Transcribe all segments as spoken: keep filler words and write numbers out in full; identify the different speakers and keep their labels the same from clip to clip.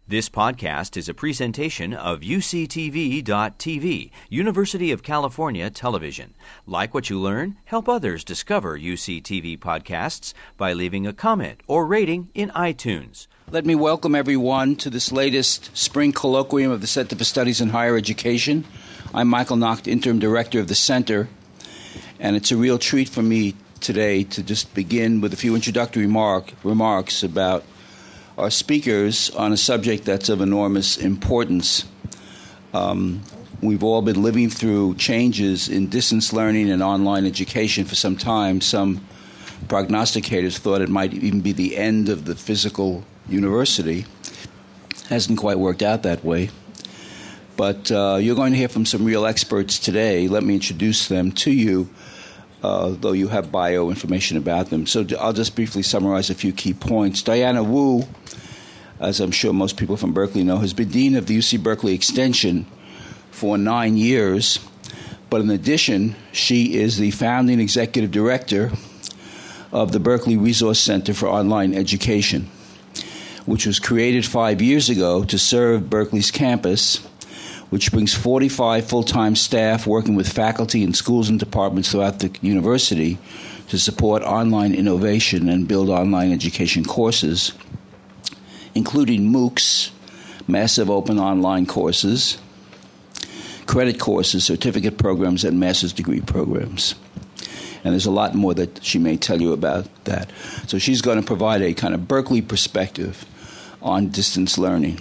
Speaker 1: This podcast is a presentation of U C T V dot T V, University of California Television. Like what you learn? Help others discover U C T V podcasts by leaving a comment or rating in iTunes.
Speaker 2: Let me welcome everyone to this latest spring colloquium of the Center for Studies in Higher Education. I'm Michael Nacht, Interim Director of the Center, and it's a real treat for me today to just begin with a few introductory remark, remarks about our speakers on a subject that's of enormous importance. Um, we've all been living through changes in distance learning and online education for some time. Some prognosticators thought it might even be the end of the physical university. Hasn't quite worked out that way. But uh, you're going to hear from some real experts today. Let me introduce them to you, uh, though you have bio information about them. So I'll just briefly summarize a few key points. Diana Wu, as I'm sure most people from Berkeley know, has been Dean of the U C Berkeley Extension for nine years. But in addition, she is the founding executive director of the Berkeley Resource Center for Online Education, which was created five years ago to serve Berkeley's campus, which brings forty-five full-time staff working with faculty in schools and departments throughout the university to support online innovation and build online education courses, including MOOCs, massive open online courses, credit courses, certificate programs, and master's degree programs. And there's a lot more that she may tell you about that. So she's going to provide a kind of Berkeley perspective on distance learning.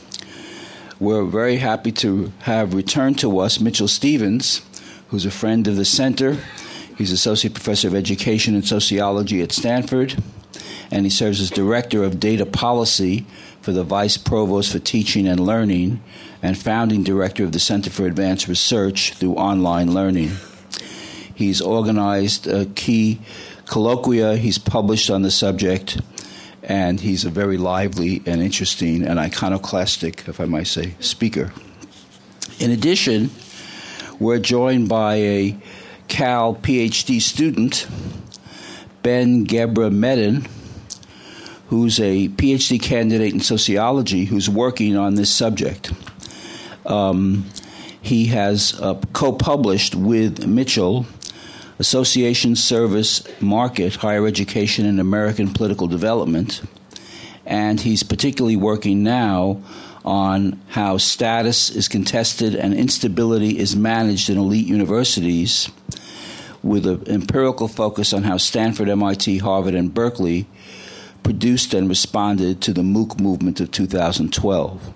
Speaker 2: We're very happy to have returned to us Mitchell Stevens, who's a friend of the center. He's Associate Professor of Education and Sociology at Stanford, and he serves as Director of Data Policy for the Vice Provost for Teaching and Learning and Founding Director of the Center for Advanced Research through Online Learning. He's organized uh, key colloquia. He's published on the subject, and he's a very lively and interesting and iconoclastic, if I might say, speaker. In addition, we're joined by a Cal PhD student, Ben Gebra-Medan, who's a PhD candidate in sociology who's working on this subject. Um, he has uh, co-published with Mitchell Association Service Market, Higher Education and American Political Development, and he's particularly working now on how status is contested and instability is managed in elite universities, with an empirical focus on how Stanford, M I T, Harvard, and Berkeley produced and responded to the MOOC movement of two thousand twelve.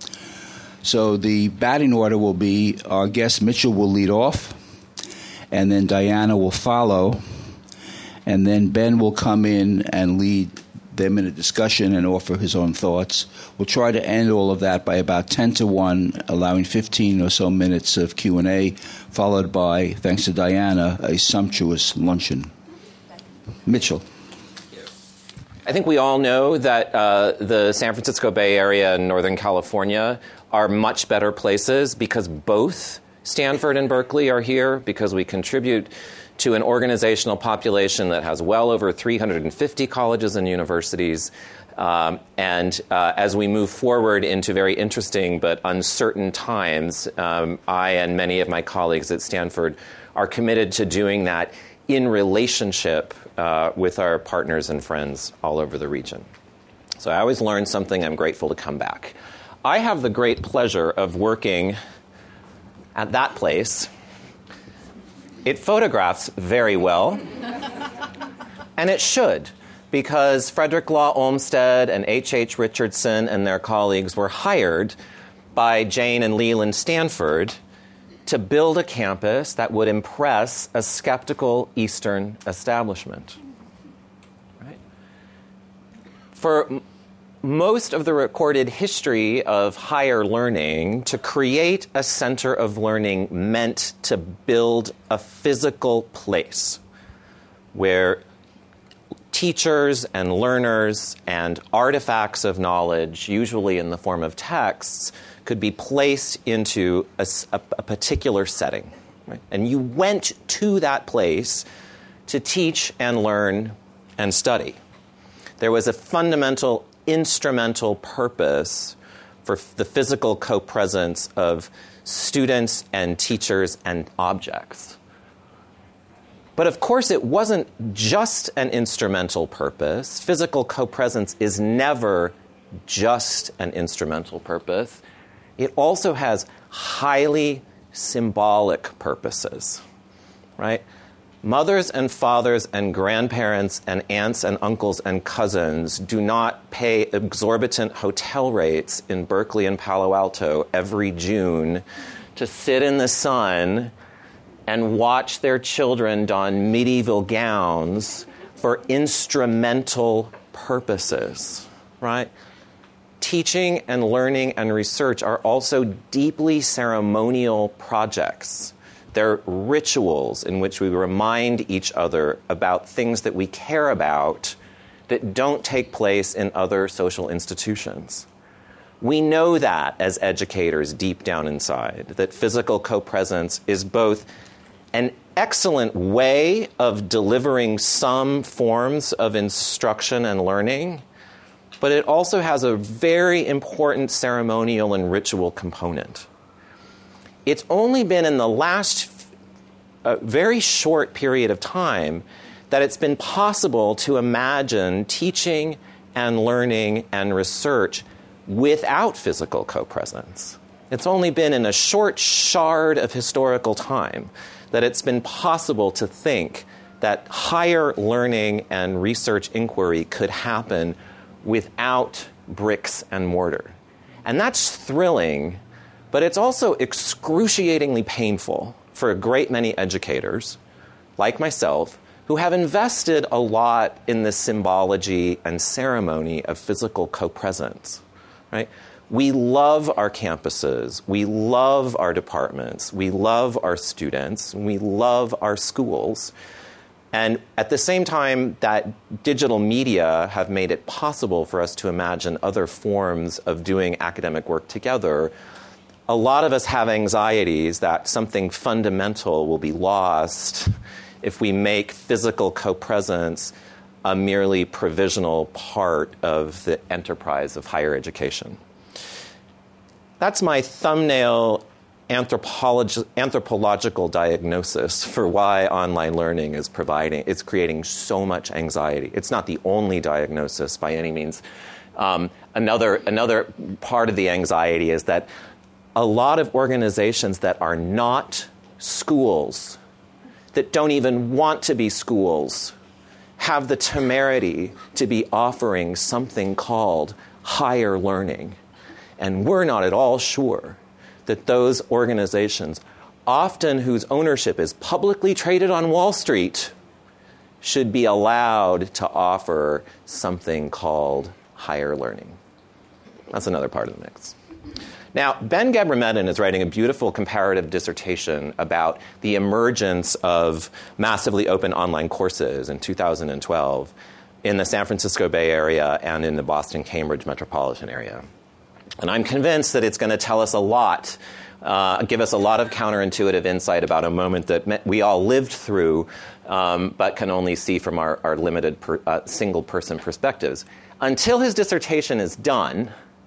Speaker 2: So the batting order will be our guest Mitchell will lead off, and then Diana will follow, and then Ben will come in and lead them in a discussion and offer his own thoughts. We'll try to end all of that by about ten to one, allowing fifteen or so minutes of Q and A, followed by, thanks to Diana, a sumptuous luncheon. Mitchell.
Speaker 3: I think we all know that uh, the San Francisco Bay Area and Northern California are much better places because both Stanford and Berkeley are here, because we contribute to an organizational population that has well over three hundred fifty colleges and universities. Um, and uh, as we move forward into very interesting but uncertain times, um, I and many of my colleagues at Stanford are committed to doing that in relationship uh, with our partners and friends all over the region. So I always learn something. I'm grateful to come back. I have the great pleasure of working at that place. It photographs very well, and it should, because Frederick Law Olmsted and H H Richardson and their colleagues were hired by Jane and Leland Stanford to build a campus that would impress a skeptical Eastern establishment. Right? For m- most of the recorded history of higher learning, to create a center of learning meant to build a physical place where teachers and learners and artifacts of knowledge, usually in the form of texts, could be placed into a, a, a particular setting. Right? And you went to that place to teach and learn and study. There was a fundamental instrumental purpose for the physical co-presence of students and teachers and objects. But of course, it wasn't just an instrumental purpose. Physical co-presence is never just an instrumental purpose. It also has highly symbolic purposes, right? Mothers and fathers and grandparents and aunts and uncles and cousins do not pay exorbitant hotel rates in Berkeley and Palo Alto every June to sit in the sun and watch their children don medieval gowns for instrumental purposes, right? Teaching and learning and research are also deeply ceremonial projects. They're rituals in which we remind each other about things that we care about that don't take place in other social institutions. We know that as educators deep down inside, that physical co-presence is both an excellent way of delivering some forms of instruction and learning, but it also has a very important ceremonial and ritual component. It's only been in the last uh, very short period of time that it's been possible to imagine teaching and learning and research without physical co-presence. It's only been in a short shard of historical time that it's been possible to think that higher learning and research inquiry could happen without bricks and mortar. And that's thrilling, but it's also excruciatingly painful for a great many educators, like myself, who have invested a lot in the symbology and ceremony of physical co-presence, right? We love our campuses, we love our departments, we love our students, we love our schools. And at the same time that digital media have made it possible for us to imagine other forms of doing academic work together, a lot of us have anxieties that something fundamental will be lost if we make physical co-presence a merely provisional part of the enterprise of higher education. That's my thumbnail anthropolog- anthropological diagnosis for why online learning is providing, it's creating so much anxiety. It's not the only diagnosis by any means. Um, another, another part of the anxiety is that a lot of organizations that are not schools, that don't even want to be schools, have the temerity to be offering something called higher learning. And we're not at all sure that those organizations, often whose ownership is publicly traded on Wall Street, should be allowed to offer something called higher learning. That's another part of the mix. Now, Ben Gebremedin is writing a beautiful comparative dissertation about the emergence of massively open online courses in two thousand twelve in the San Francisco Bay Area and in the Boston-Cambridge metropolitan area. And I'm convinced that it's going to tell us a lot, uh, give us a lot of counterintuitive insight about a moment that we all lived through, um, but can only see from our, our limited per, uh, single-person perspectives. Until his dissertation is done,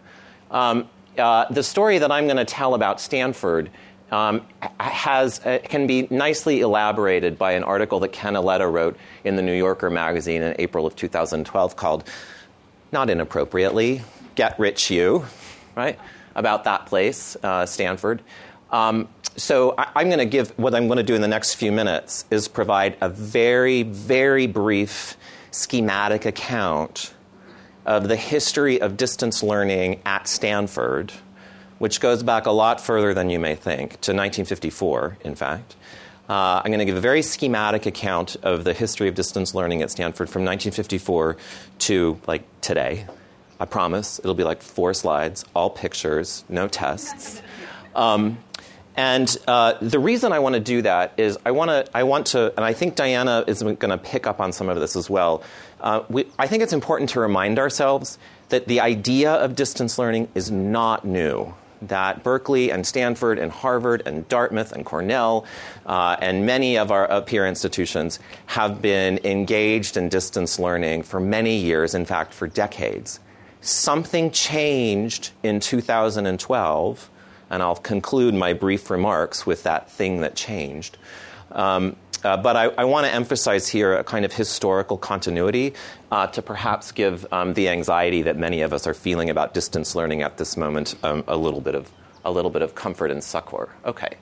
Speaker 3: um, uh, the story that I'm going to tell about Stanford um, has uh, can be nicely elaborated by an article that Ken Aletta wrote in the New Yorker magazine in April of two thousand twelve called, not inappropriately, Get Rich You, right, about that place, uh, Stanford. Um, so I, I'm going to give, what I'm going to do in the next few minutes is provide a very, very brief schematic account of the history of distance learning at Stanford, which goes back a lot further than you may think, to nineteen fifty-four, in fact. Uh, I'm going to give a very schematic account of the history of distance learning at Stanford from nineteen fifty-four to, like, today. I promise. It'll be like four slides, all pictures, no tests. Um, and uh, the reason I want to do that is I want to, I want to, and I think Diana is going to pick up on some of this as well. Uh, we, I think it's important to remind ourselves that the idea of distance learning is not new. That Berkeley and Stanford and Harvard and Dartmouth and Cornell uh, and many of our peer institutions have been engaged in distance learning for many years, in fact, for decades. something changed in two thousand twelve, and I'll conclude my brief remarks with that thing that changed. Um, uh, but I, I want to emphasize here a kind of historical continuity uh, to perhaps give um, the anxiety that many of us are feeling about distance learning at this moment um, a little bit of a little bit of comfort and succor. Okay.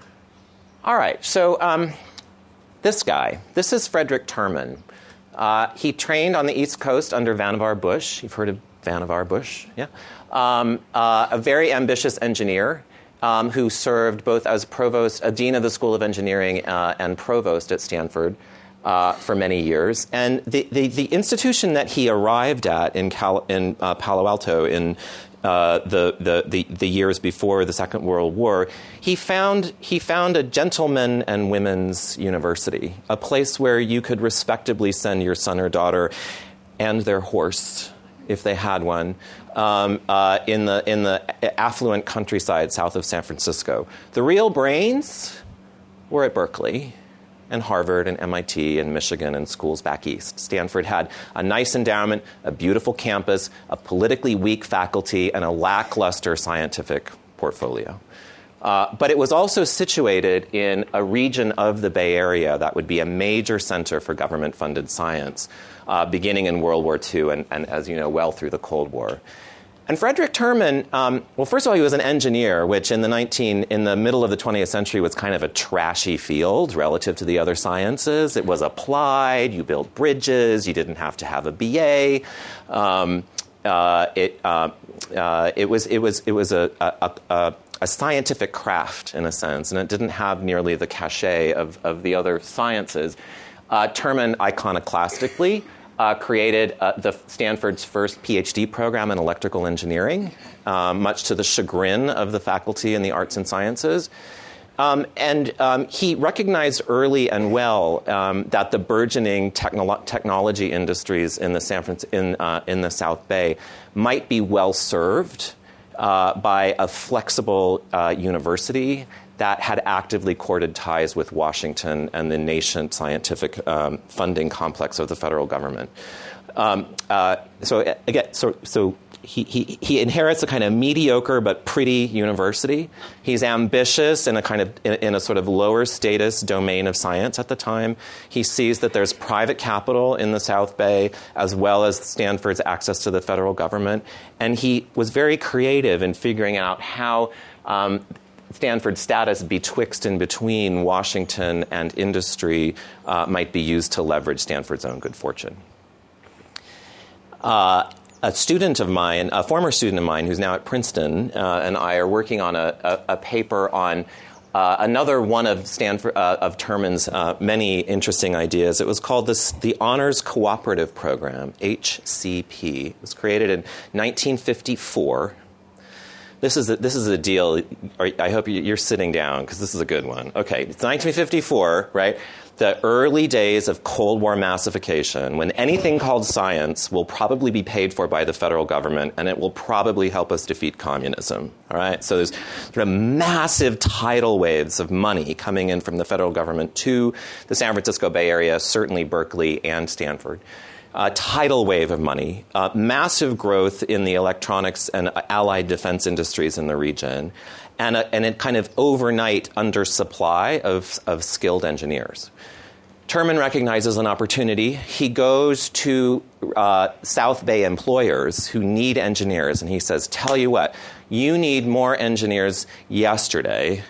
Speaker 3: All right. So um, this guy, this is Frederick Terman. Uh, he trained on the East Coast under Vannevar Bush. You've heard of Vannevar Bush, yeah? Um, uh, a very ambitious engineer um, who served both as provost, a dean of the School of Engineering uh, and provost at Stanford uh, for many years. And the, the, the institution that he arrived at in, Cal- in uh, Palo Alto in uh, the, the, the, the years before the Second World War, he found, he found a gentlemen and women's university, a place where you could respectably send your son or daughter and their horse, if they had one, um, uh, in the in the affluent countryside south of San Francisco. The real brains were at Berkeley and Harvard and M I T and Michigan and schools back east. Stanford had a nice endowment, a beautiful campus, a politically weak faculty, and a lackluster scientific portfolio. Uh, but it was also situated in a region of the Bay Area that would be a major center for government-funded science, uh, beginning in World War Two and, and, as you know, well through the Cold War. And Frederick Terman, um, well, first of all, he was an engineer, which in the nineteen in the middle of the twentieth century was kind of a trashy field relative to the other sciences. It was applied. You built bridges. You didn't have to have a B A. Um, uh, it uh, uh, it was it was it was a, a, a a scientific craft, in a sense, and it didn't have nearly the cachet of, of the other sciences. Uh, Terman iconoclastically uh, created uh, the Stanford's first PhD program in electrical engineering, um, much to the chagrin of the faculty in the arts and sciences. Um, and um, he recognized early and well um, that the burgeoning technolo- technology industries in the San Fran- in, uh, in the South Bay might be well served Uh, by a flexible uh, university that had actively courted ties with Washington and the nascent scientific um, funding complex of the federal government. Um, uh, so again, so so he, he he inherits a kind of mediocre but pretty university. He's ambitious in a kind of in, in a sort of lower status domain of science at the time. He sees that there's private capital in the South Bay as well as Stanford's access to the federal government, and he was very creative in figuring out how um, Stanford's status betwixt and between Washington and industry uh, might be used to leverage Stanford's own good fortune. Uh, a student of mine, a former student of mine who's now at Princeton, uh, and I are working on a, a, a paper on uh, another one of Stanford uh, of Terman's uh, many interesting ideas. It was called this, the Honors Cooperative Program, H C P. It was created in nineteen fifty-four. This is a, this is a deal. I hope you're sitting down because this is a good one. Okay, it's nineteen fifty-four, right? The early days of Cold War massification, when anything called science will probably be paid for by the federal government, and it will probably help us defeat communism. All right, so there's sort of massive tidal waves of money coming in from the federal government to the San Francisco Bay Area, certainly Berkeley and Stanford. Uh, tidal wave of money, uh, massive growth in the electronics and allied defense industries in the region, and a, and a kind of overnight undersupply of, of skilled engineers. Terman recognizes an opportunity. He goes to uh, South Bay employers who need engineers, and he says, tell you what, you need more engineers yesterday.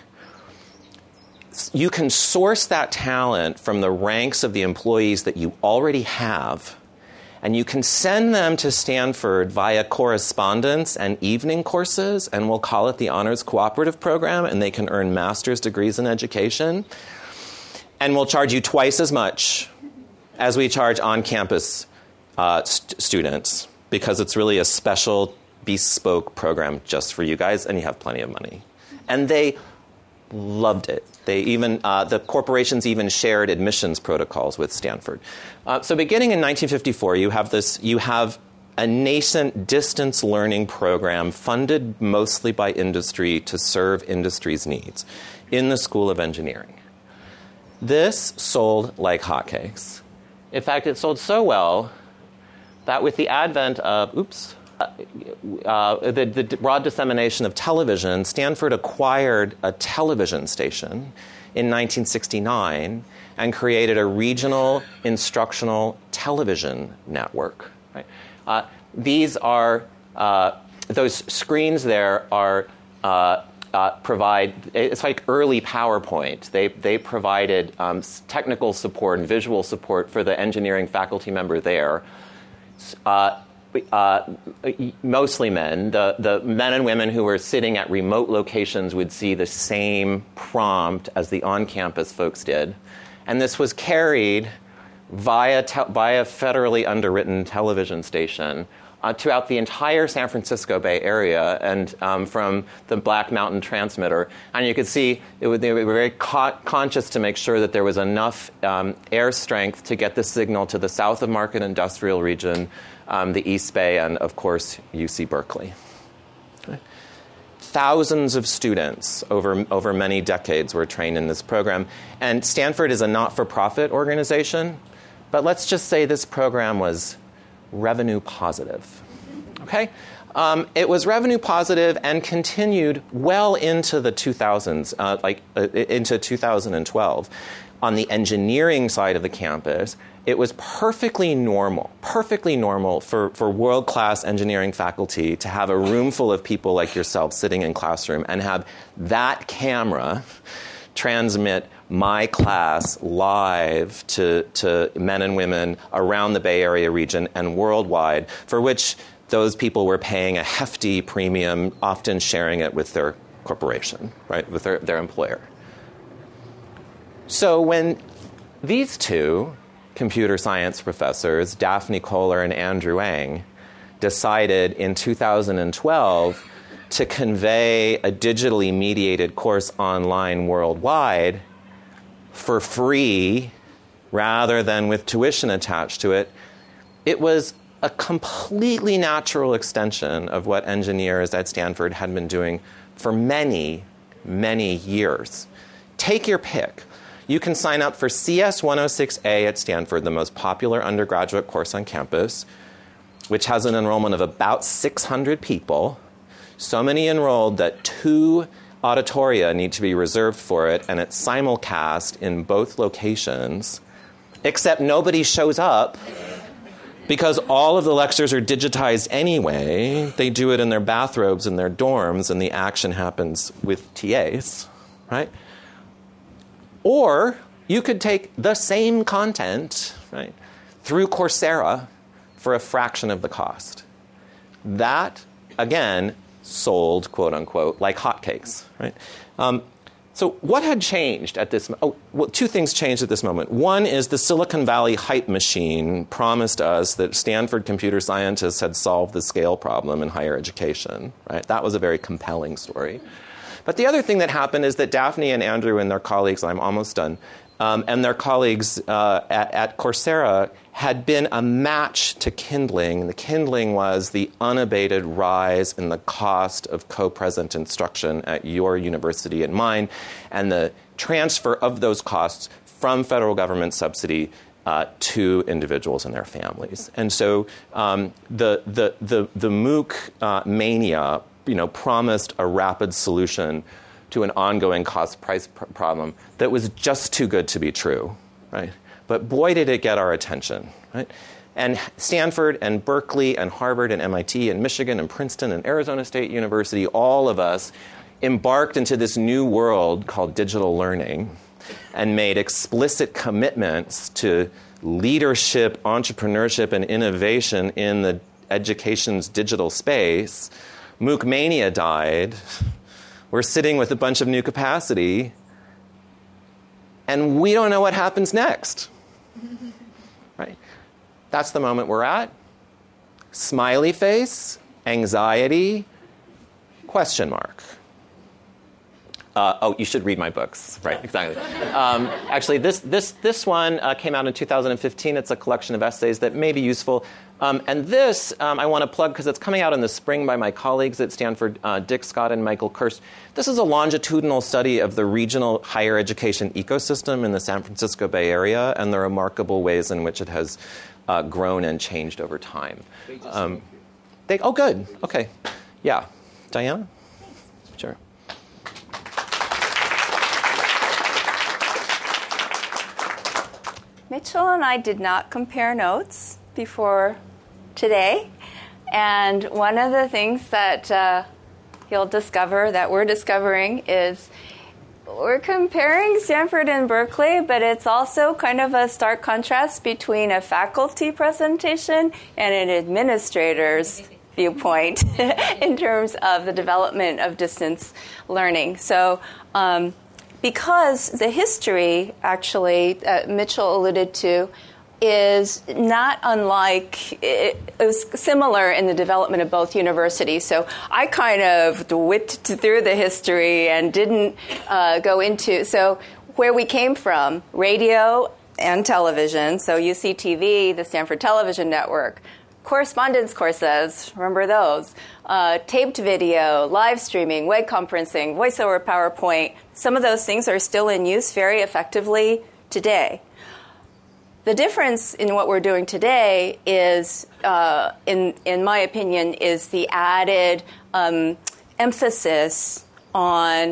Speaker 3: You can source that talent from the ranks of the employees that you already have, and you can send them to Stanford via correspondence and evening courses, and we'll call it the Honors Cooperative Program, and they can earn master's degrees in education. And we'll charge you twice as much as we charge on-campus uh, st- students, because it's really a special, bespoke program just for you guys, and you have plenty of money. And they loved it. They even uh, the corporations even shared admissions protocols with Stanford. Uh, so beginning in nineteen fifty-four, you have this. You have a nascent distance learning program funded mostly by industry to serve industry's needs in the School of Engineering. This sold like hotcakes. In fact, it sold so well that with the advent of oops, uh, the, the broad dissemination of television, Stanford acquired a television station in nineteen sixty-nine and created a regional instructional television network. Right? Uh, these are, uh, those screens there are, uh, uh, provide, it's like early PowerPoint. They, they provided um, technical support and visual support for the engineering faculty member there. Uh, Uh, mostly men. The, the men and women who were sitting at remote locations would see the same prompt as the on-campus folks did. And this was carried via, te- via federally underwritten television station uh, throughout the entire San Francisco Bay Area and um, from the Black Mountain transmitter. And you could see it would, they were very co- conscious to make sure that there was enough um, air strength to get the signal to the south of Market Industrial Region, Um, the East Bay, and, of course, U C Berkeley. Okay. Thousands of students over, over many decades were trained in this program. And Stanford is a not-for-profit organization, but let's just say this program was revenue positive. Okay? Um, it was revenue positive and continued well into the two thousands, uh, like uh, into two thousand twelve. On the engineering side of the campus, it was perfectly normal, perfectly normal for, for world-class engineering faculty to have a room full of people like yourself sitting in classroom and have that camera transmit my class live to, to men and women around the Bay Area region and worldwide, for which those people were paying a hefty premium, often sharing it with their corporation, right, with their, their employer. So when these two computer science professors, Daphne Koller and Andrew Ng, decided in two thousand twelve to convey a digitally mediated course online worldwide for free rather than with tuition attached to it, it was a completely natural extension of what engineers at Stanford had been doing for many, many years. Take your pick. You can sign up for C S one oh six A at Stanford, the most popular undergraduate course on campus, which has an enrollment of about six hundred people, so many enrolled that two auditoria need to be reserved for it, and it's simulcast in both locations, except nobody shows up because all of the lectures are digitized anyway. They do it in their bathrobes in their dorms, and the action happens with T As, right? Or you could take the same content, right, through Coursera for a fraction of the cost. That, again, sold, quote unquote, like hotcakes, right? Um, so what had changed at this moment? Oh, well, two things changed at this moment. One is the Silicon Valley hype machine promised us that Stanford computer scientists had solved the scale problem in higher education, right? That was a very compelling story. But the other thing that happened is that Daphne and Andrew and their colleagues, I'm almost done, um, and their colleagues uh, at, at Coursera had been a match to Kindling. The Kindling was the unabated rise in the cost of co-present instruction at your university and mine, and the transfer of those costs from federal government subsidy uh, to individuals and their families. And so um, the, the, the, the MOOC uh, mania you know, promised a rapid solution to an ongoing cost-price pr- problem that was just too good to be true, right? But boy, did it get our attention, right? And Stanford and Berkeley and Harvard and M I T and Michigan and Princeton and Arizona State University, all of us embarked into this new world called digital learning and made explicit commitments to leadership, entrepreneurship, and innovation in the education's digital space. MOOC mania died. We're sitting with a bunch of new capacity, and we don't know what happens next. Right? That's the moment we're at. Smiley face, anxiety, question mark. Uh, oh, you should read my books. Right, exactly. Um, actually, this this this one uh, came out in two thousand fifteen. It's a collection of essays that may be useful. Um, and this, um, I want to plug because it's coming out in the spring by my colleagues at Stanford, uh, Dick Scott and Michael Kirst. This is a longitudinal study of the regional higher education ecosystem in the San Francisco Bay Area and the remarkable ways in which it has uh, grown and changed over time. Um, They, oh, good. Okay. Yeah. Diana? Sure.
Speaker 4: Mitchell and I did not compare notes before today. And one of the things that uh, you'll discover, that we're discovering, is we're comparing Stanford and Berkeley, but it's also kind of a stark contrast between a faculty presentation and an administrator's viewpoint in terms of the development of distance learning. So um, because the history, actually, uh, Mitchell alluded to, is not unlike, it was similar in the development of both universities. So I kind of whipped through the history and didn't uh, go into, so where we came from, radio and television, so U C T V, the Stanford Television Network, correspondence courses, remember those, uh, taped video, live streaming, web conferencing, voice over PowerPoint, some of those things are still in use very effectively today. The difference in what we're doing today is, uh, in in my opinion, is the added um, emphasis on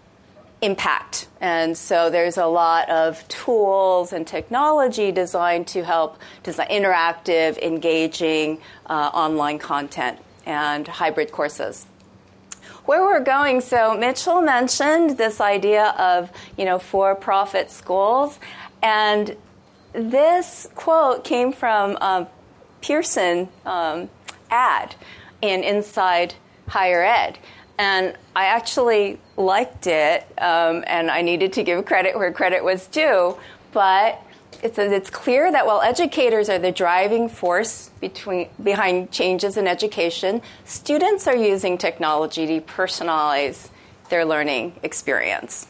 Speaker 4: impact. And so there's a lot of tools and technology designed to help design interactive, engaging uh, online content and hybrid courses. Where we're going, so Mitchell mentioned this idea of, you know, for-profit schools, and this quote came from a Pearson um, ad in Inside Higher Ed. And I actually liked it, um, and I needed to give credit where credit was due. But it's, it's clear that while educators are the driving force between, behind changes in education, students are using technology to personalize their learning experience.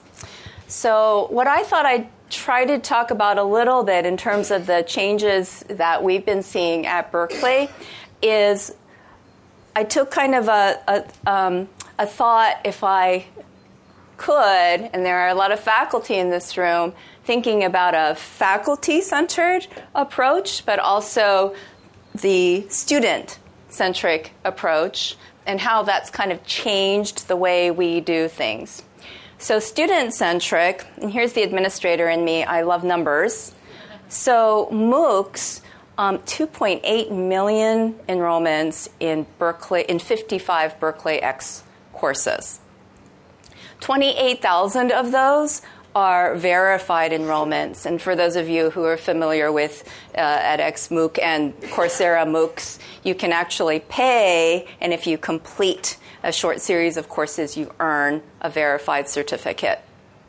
Speaker 4: So what I thought I'd try to talk about a little bit in terms of the changes that we've been seeing at Berkeley is I took kind of a, a, um, a thought, if I could, and there are a lot of faculty in this room, thinking about a faculty-centered approach, but also the student-centric approach and how that's kind of changed the way we do things. So student-centric, and here's the administrator in me, I love numbers. So MOOCs, um, two point eight million enrollments in Berkeley, in fifty-five Berkeley X courses. twenty-eight thousand of those are verified enrollments. And for those of you who are familiar with uh, edX MOOC and Coursera MOOCs, you can actually pay, and if you complete a short series of courses, you earn a verified certificate.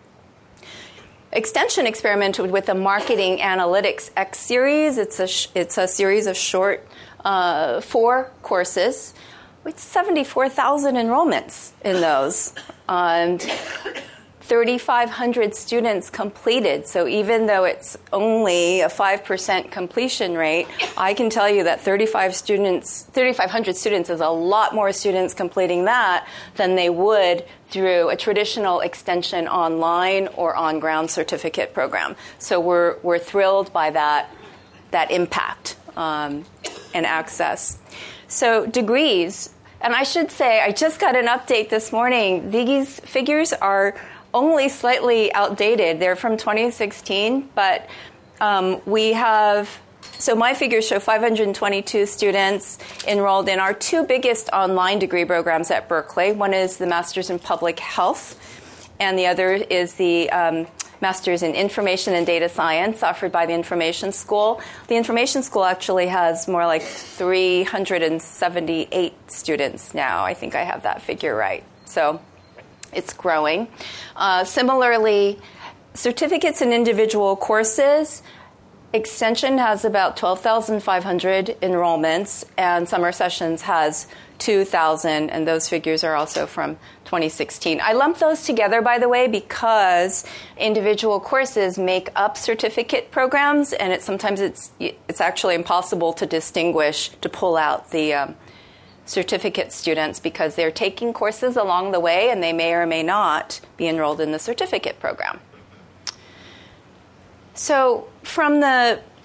Speaker 4: Extension experimented with the Marketing Analytics X series. It's a, sh- it's a series of short uh, four courses with seventy-four thousand enrollments in those. And thirty-five hundred students completed. So even though it's only a five percent completion rate, I can tell you that thirty-five students, thirty-five hundred students is a lot more students completing that than they would through a traditional extension online or on-ground certificate program. So we're we're thrilled by that that impact um, and access. So degrees, and I should say, I just got an update this morning. These figures are only slightly outdated. They're from twenty sixteen, but um, we have, so my figures show five hundred twenty-two students enrolled in our two biggest online degree programs at Berkeley. One is the Master's in Public Health, and the other is the um, Master's in Information and Data Science offered by the Information School. The Information School actually has more like three hundred seventy-eight students now. I think I have that figure right. So it's growing. Uh, similarly, certificates in individual courses, Extension has about twelve thousand five hundred enrollments, and Summer Sessions has two thousand, and those figures are also from twenty sixteen. I lump those together, by the way, because individual courses make up certificate programs, and it, sometimes it's it's actually impossible to distinguish, to pull out the um, certificate students because they're taking courses along the way, and they may or may not be enrolled in the certificate program. So from the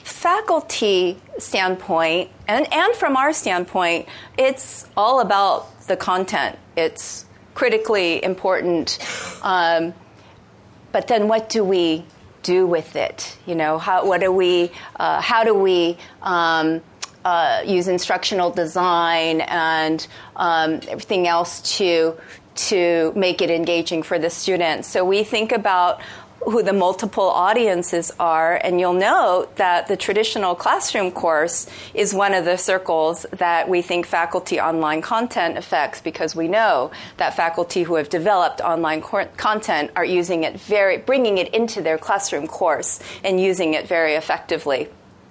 Speaker 4: faculty standpoint, and, and from our standpoint, it's all about the content. It's critically important. Um, but then what do we do with it? You know, how, what do we, uh, how do we um, uh, use instructional design and um, everything else to to make it engaging for the students? So we think about who the multiple audiences are, and you'll note that the traditional classroom course is one of the circles that we think faculty online content affects, because we know that faculty who have developed online cor- content are using it very, bringing it into their classroom course and using it very effectively.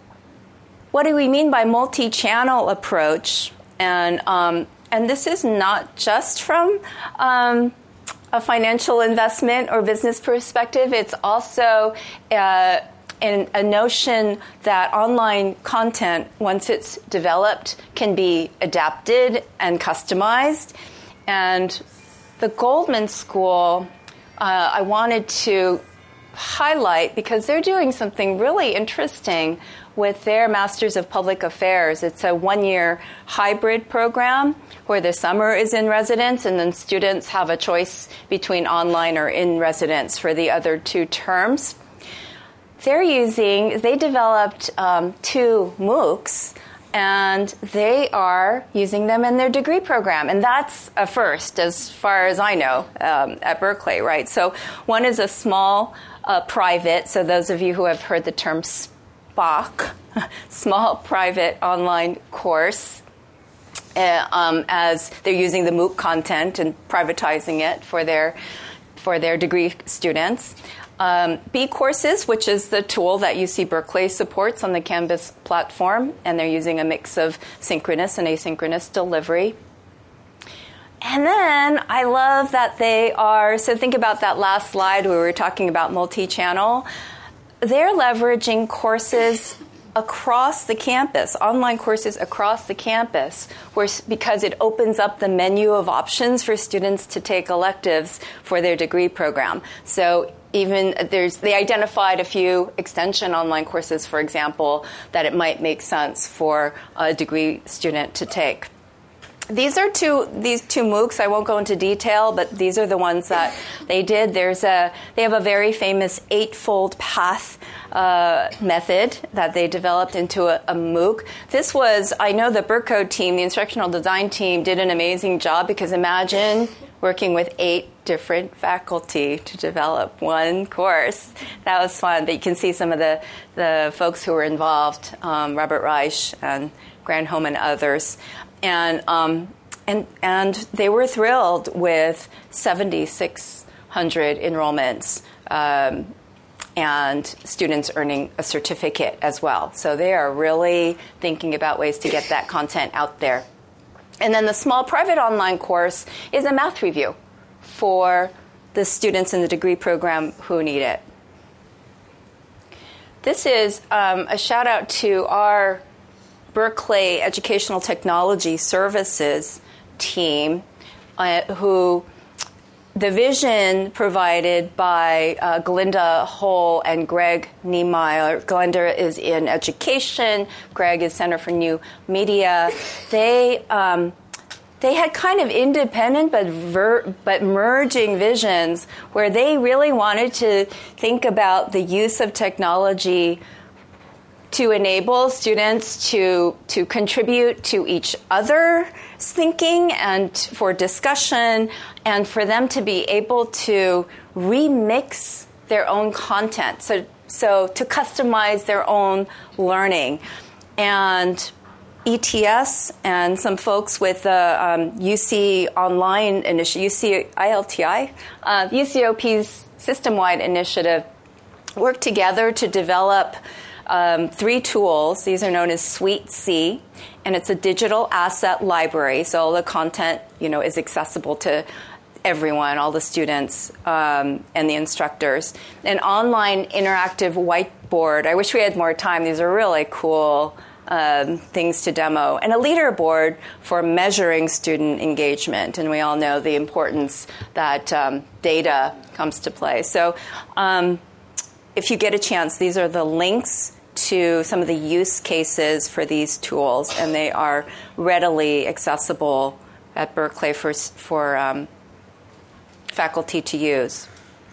Speaker 4: What do we mean by multi-channel approach? And um, and this is not just from um, a financial investment or business perspective. It's also uh, in a notion that online content, once it's developed, can be adapted and customized. And the Goldman School, uh, I wanted to highlight because they're doing something really interesting with their Masters of Public Affairs. It's a one-year hybrid program where the summer is in residence, and then students have a choice between online or in residence for the other two terms. They're using, they developed um, two MOOCs, and they are using them in their degree program. And that's a first, as far as I know, um, at Berkeley, right? So one is a small uh, private, so those of you who have heard the term S P O C, small private online course, uh, um, as they're using the MOOC content and privatizing it for their for their degree students. Um, B courses, which is the tool that U C Berkeley supports on the Canvas platform, and they're using a mix of synchronous and asynchronous delivery. And then I love that they are, so think about that last slide where we were talking about multi-channel. They're leveraging courses across the campus, online courses across the campus, where, because it opens up the menu of options for students to take electives for their degree program. So even there's, they identified a few extension online courses, for example, that it might make sense for a degree student to take. These are two, these two MOOCs, I won't go into detail, but these are the ones that they did. There's a, they have a very famous eightfold path uh, method that they developed into a, a MOOC. This was, I know the Bercode team, the instructional design team, did an amazing job, because imagine working with eight different faculty to develop one course. That was fun, but you can see some of the, the folks who were involved, um, Robert Reich and Granholm and others. And um, and and they were thrilled with seventy-six hundred enrollments um, and students earning a certificate as well. So they are really thinking about ways to get that content out there. And then the small private online course is a math review for the students in the degree program who need it. This is um, a shout out to our Berkeley Educational Technology Services team, uh, who the vision provided by uh, Glinda Hull and Greg Niemeyer. Glinda is in education. Greg is Center for New Media. They um, they had kind of independent but ver- but merging visions where they really wanted to think about the use of technology to enable students to to contribute to each other's thinking and for discussion, and for them to be able to remix their own content, so so to customize their own learning. And E T S and some folks with the um, U C Online initiative, U C I L T I, uh, U C O P's system-wide initiative, worked together to develop Um, three tools. These are known as Suite C, and it's a digital asset library. So all the content, you know, is accessible to everyone, all the students um, and the instructors. An online interactive whiteboard. I wish we had more time. These are really cool um, things to demo. And a leaderboard for measuring student engagement. And we all know the importance that um, data comes to play. So um, if you get a chance, these are the links to some of the use cases for these tools, and they are readily accessible at Berkeley for, for um, faculty to use.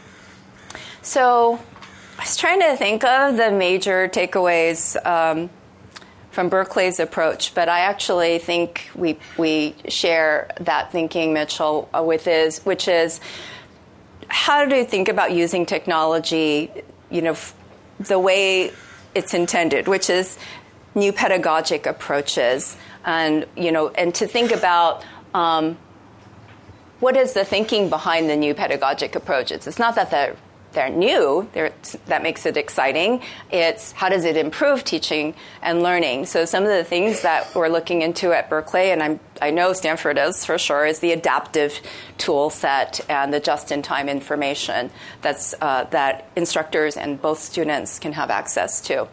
Speaker 4: So I was trying to think of the major takeaways um, from Berkeley's approach, but I actually think we we share that thinking, Mitchell, uh, with is, which is how to think about using technology, you know, f- the way it's intended, which is new pedagogic approaches, and you know, and to think about um, what is the thinking behind the new pedagogic approaches. It's not that they're they're new, they're, that makes it exciting. It's how does it improve teaching and learning. So some of the things that we're looking into at Berkeley, and I'm, I know Stanford is for sure, is the adaptive tool set and the just-in-time information that's uh, that instructors and both students can have access to.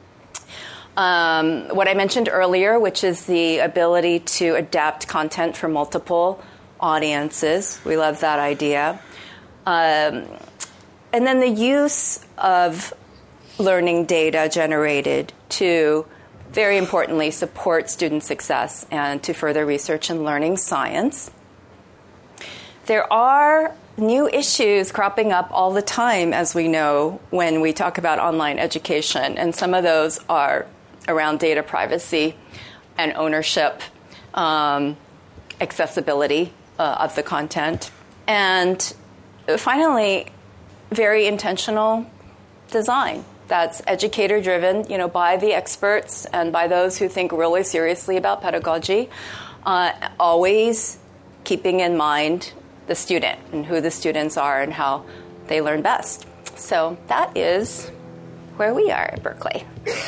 Speaker 4: Um, what I mentioned earlier, which is the ability to adapt content for multiple audiences. We love that idea. Um, And then the use of learning data generated to, very importantly, support student success and to further research and learning science. There are new issues cropping up all the time, as we know, when we talk about online education. And some of those are around data privacy and ownership, um, accessibility uh, of the content. And finally, very intentional design that's educator-driven, you know, by the experts and by those who think really seriously about pedagogy, uh, always keeping in mind the student and who the students are and how they learn best. So that is where we are at Berkeley.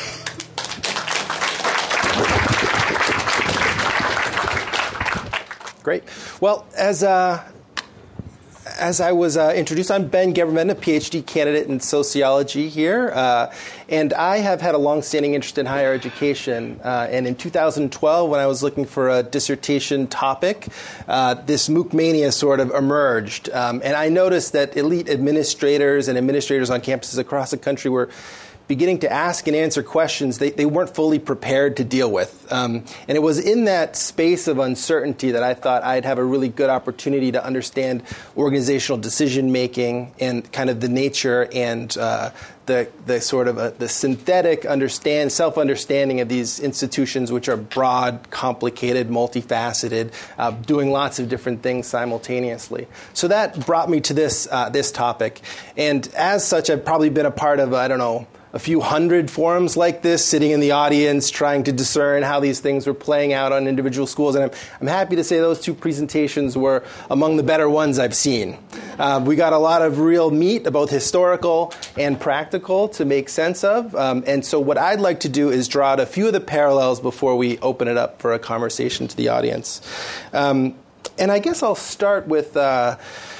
Speaker 5: Great. Well, as uh, as I was uh, introduced, I'm Ben Geberman, a PhD candidate in sociology here, uh, and I have had a long-standing interest in higher education. Uh, and in two thousand twelve, when I was looking for a dissertation topic, uh, this MOOC mania sort of emerged. Um, and I noticed that elite administrators and administrators on campuses across the country were beginning to ask and answer questions they, they weren't fully prepared to deal with. Um, and it was in that space of uncertainty that I thought I'd have a really good opportunity to understand organizational decision-making and kind of the nature and uh, the the sort of a, the synthetic understand self-understanding of these institutions, which are broad, complicated, multifaceted, uh, doing lots of different things simultaneously. So that brought me to this uh, this topic. And as such, I've probably been a part of, I don't know, a few hundred forums like this, sitting in the audience, trying to discern how these things were playing out on individual schools. And I'm, I'm happy to say those two presentations were among the better ones I've seen. Uh, we got a lot of real meat, both historical and practical, to make sense of. Um, and so what I'd like to do is draw out a few of the parallels before we open it up for a conversation to the audience. Um, and I guess I'll start with... Uh,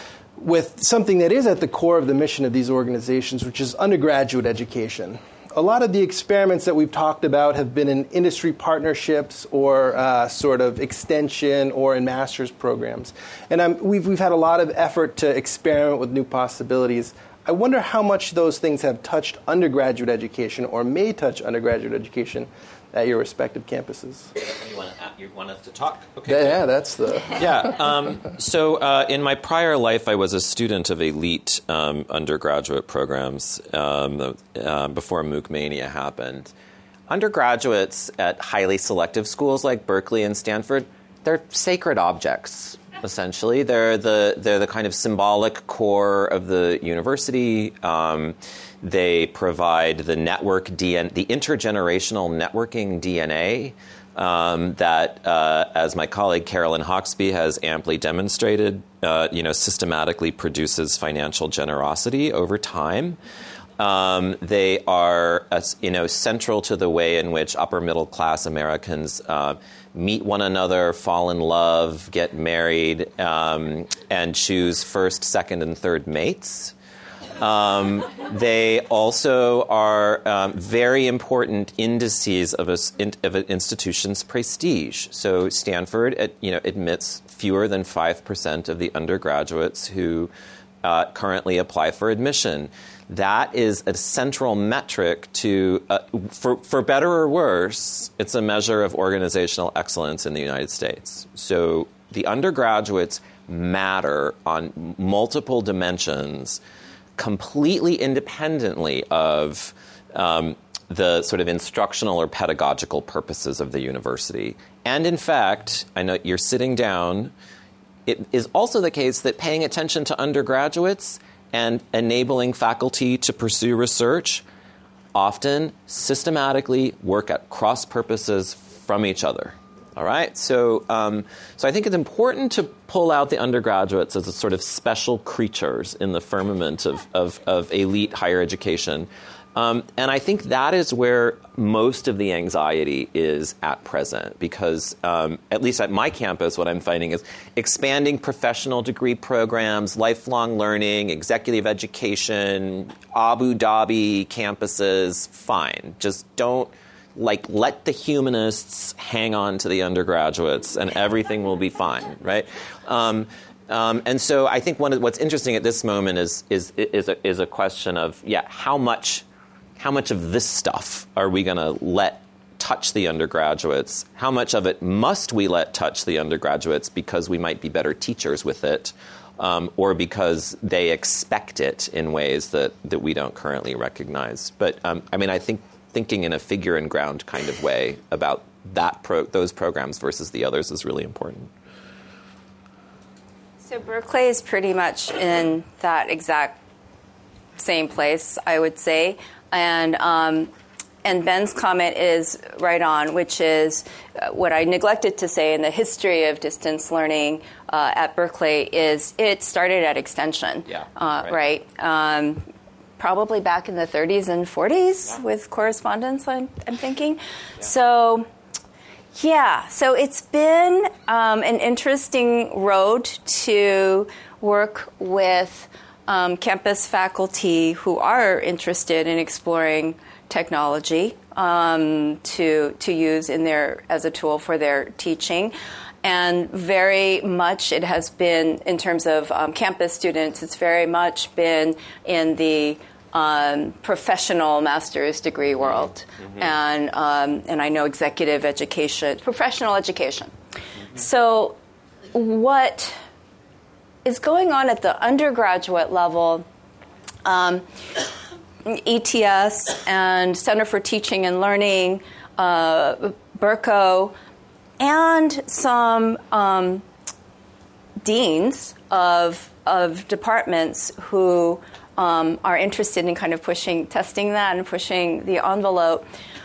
Speaker 5: with something that is at the core of the mission of these organizations, which is undergraduate education. A lot of the experiments that we've talked about have been in industry partnerships or uh, sort of extension or in master's programs. And um, we've, we've had a lot of effort to experiment with new possibilities. I wonder how much those things have touched undergraduate education or may touch undergraduate education at your respective campuses.
Speaker 3: You want, to, you want us to talk? Okay.
Speaker 5: Yeah, yeah that's the...
Speaker 3: Yeah. Um, so uh, in my prior life, I was a student of elite um, undergraduate programs um, uh, before MOOC mania happened. Undergraduates at highly selective schools like Berkeley and Stanford, they're sacred objects, essentially. They're the, they're the kind of symbolic core of the university. Um, They provide the network D N A, the intergenerational networking D N A um, that, uh, as my colleague Carolyn Hawksby has amply demonstrated, uh, you know, systematically produces financial generosity over time. Um, they are, uh, you know, central to the way in which upper middle class Americans uh, meet one another, fall in love, get married, um, and choose first, second, and third mates. Um, they also are um, very important indices of, a, of an institution's prestige. So Stanford, it, you know, admits fewer than five percent of the undergraduates who uh, currently apply for admission. That is a central metric to, uh, for, for better or worse, it's a measure of organizational excellence in the United States. So the undergraduates matter on multiple dimensions, completely independently of um, the sort of instructional or pedagogical purposes of the university. And in fact, I know you're sitting down, it is also the case that paying attention to undergraduates and enabling faculty to pursue research often systematically work at cross purposes from each other. All right? So um, so I think it's important to pull out the undergraduates as a sort of special creatures in the firmament of, of, of elite higher education. Um, and I think that is where most of the anxiety is at present, because um, at least at my campus, what I'm finding is expanding professional degree programs, lifelong learning, executive education, Abu Dhabi campuses, fine. Just don't, like, let the humanists hang on to the undergraduates and everything will be fine, right? Um, Um, and so I think one of what's interesting at this moment is is is a, is a question of, yeah, how much how much of this stuff are we going to let touch the undergraduates? How much of it must we let touch the undergraduates because we might be better teachers with it, um, or because they expect it in ways that, that we don't currently recognize? But um, I mean, I think thinking in a figure and ground kind of way about that pro- those programs versus the others is really important.
Speaker 4: So Berkeley is pretty much in that exact same place, I would say. And um, and Ben's comment is right on, which is uh, what I neglected to say in the history of distance learning uh, at Berkeley is it started at Extension,
Speaker 3: yeah,
Speaker 4: uh,
Speaker 3: right?
Speaker 4: right? Um, probably back in the thirties and forties yeah. with correspondence, I'm, I'm thinking. Yeah. So... Yeah, so it's been um, an interesting road to work with um, campus faculty who are interested in exploring technology um, to to use in their as a tool for their teaching. And very much it has been, in terms of um, campus students, it's very much been in the Um, professional master's degree world, mm-hmm. and um, and I know executive education, professional education. Mm-hmm. So what is going on at the undergraduate level, um, E T S and Center for Teaching and Learning, uh, Berco, and some um, deans of of departments who Um, are interested in kind of pushing, testing that and pushing the envelope.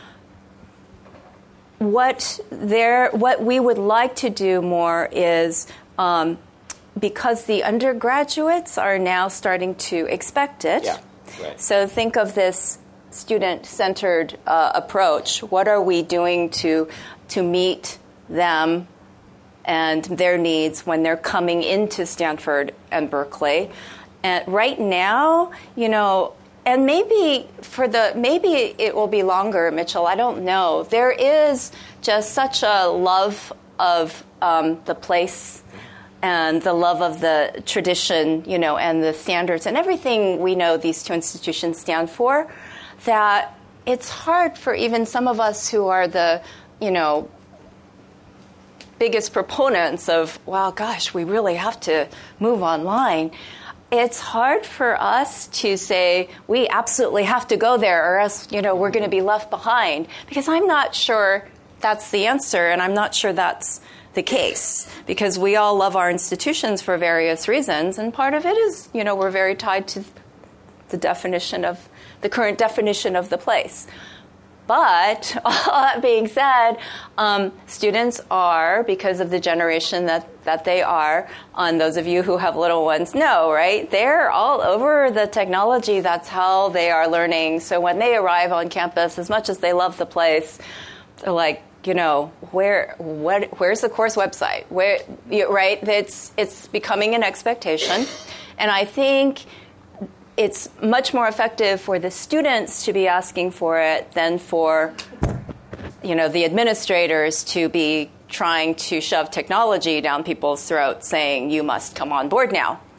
Speaker 4: What there, what we would like to do more is, um, because the undergraduates are now starting to expect it.
Speaker 3: Yeah, right.
Speaker 4: So think of this student-centered uh, approach. What are we doing to to meet them and their needs when they're coming into Stanford and Berkeley? And right now, you know, and maybe for the maybe it will be longer, Mitchell. I don't know. There is just such a love of um, the place and the love of the tradition, you know, and the standards and everything we know these two institutions stand for, that it's hard for even some of us who are the, you know, biggest proponents of, well, gosh, we really have to move online. It's hard for us to say we absolutely have to go there or else, you know, we're going to be left behind, because I'm not sure that's the answer, and I'm not sure that's the case, because we all love our institutions for various reasons, and part of it is, you know, we're very tied to the definition of the current definition of the place. But all that being said, um, students are, because of the generation that, that they are, and those of you who have little ones know, right? They're all over the technology. That's how they are learning. So when they arrive on campus, as much as they love the place, they're like, you know, where, what, where's the course website? Where, right? It's it's becoming an expectation, and I think it's much more effective for the students to be asking for it than for, you know, the administrators to be trying to shove technology down people's throats saying, you must come on board now.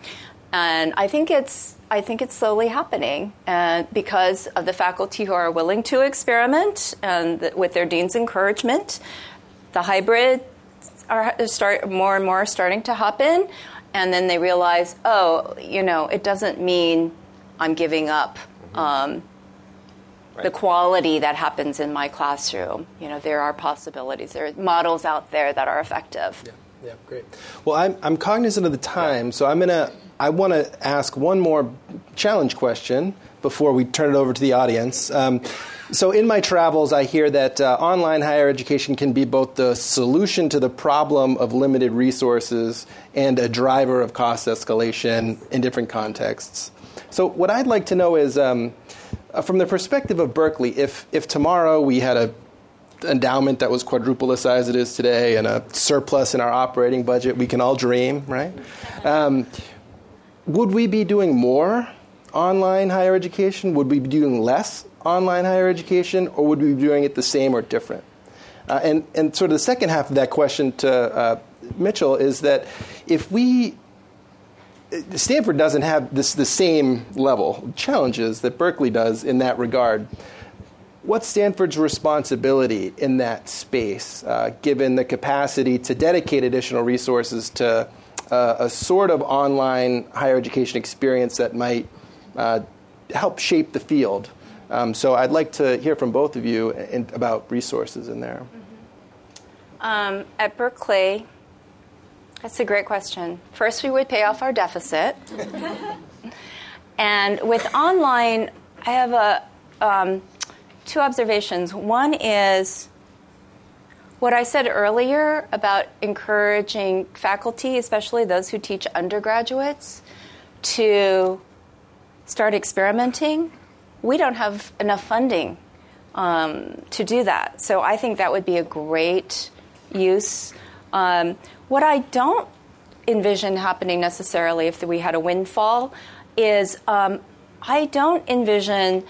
Speaker 4: And I think it's I think it's slowly happening, and because of the faculty who are willing to experiment and the, with their dean's encouragement, the hybrid are start more and more starting to happen, and then they realize, oh, you know, it doesn't mean I'm giving up um, right. the quality that happens in my classroom. You know, there are possibilities. There are models out there that are effective.
Speaker 5: Yeah, yeah, great. Well, I'm I'm cognizant of the time, so I'm gonna. I want to ask one more challenge question before we turn it over to the audience. Um, so in my travels, I hear that uh, online higher education can be both the solution to the problem of limited resources and a driver of cost escalation in different contexts. So what I'd like to know is, um, uh, from the perspective of Berkeley, if, if tomorrow we had a endowment that was quadruple the size it is today and a surplus in our operating budget, we can all dream, right? Um, Would we be doing more online higher education? Would we be doing less online higher education? Or would we be doing it the same or different? Uh, and, and sort of the second half of that question to uh, Mitchell is that if we, Stanford doesn't have this the same level challenges that Berkeley does in that regard. What's Stanford's responsibility in that space, uh, given the capacity to dedicate additional resources to Uh, a sort of online higher education experience that might uh, help shape the field? Um, so I'd like to hear from both of you in, about resources in there.
Speaker 4: Mm-hmm. Um, at Berkeley, that's a great question. First, we would pay off our deficit. And with online, I have a, um, two observations. One is what I said earlier about encouraging faculty, especially those who teach undergraduates, to start experimenting. We don't have enough funding um, to do that. So I think that would be a great use. Um, what I don't envision happening necessarily if we had a windfall is um, I don't envision